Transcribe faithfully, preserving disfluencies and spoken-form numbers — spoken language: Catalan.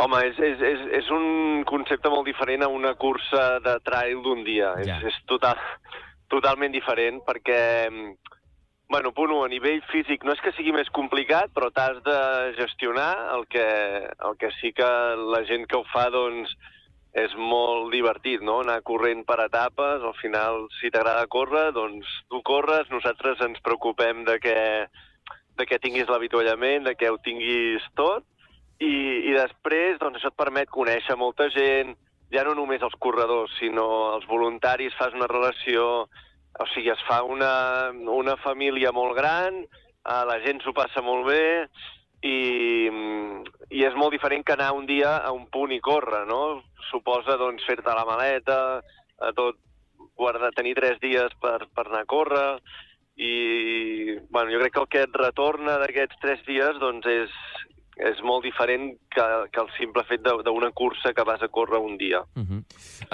Home, és, és, és, és un concepte molt diferent a una cursa de trail d'un dia. Ja. És, és total, totalment diferent perquè, bueno, punt u, a nivell físic no és que sigui més complicat, però t'has de gestionar, el que, el que sí que la gent que ho fa, doncs, és molt divertit, no? Anar corrent per etapes, al final, si t'agrada córrer, doncs tu corres, nosaltres ens preocupem de que, de que tinguis l'avituallament, de que ho tinguis tot, i, i després, doncs, això et permet conèixer molta gent, ja no només els corredors, sinó els voluntaris, fas una relació, o sigui, es fa una, una família molt gran, eh, la gent s'ho passa molt bé, i, i és molt diferent que anar un dia a un punt i córrer, no? Suposa, doncs, fer-te la maleta, a tot, guardar, tenir tres dies per, per anar a córrer, i, bueno, jo crec que el que et retorna d'aquests tres dies, doncs, és, és molt diferent que, que el simple fet d'una cursa que vas a córrer un dia. Uh-huh.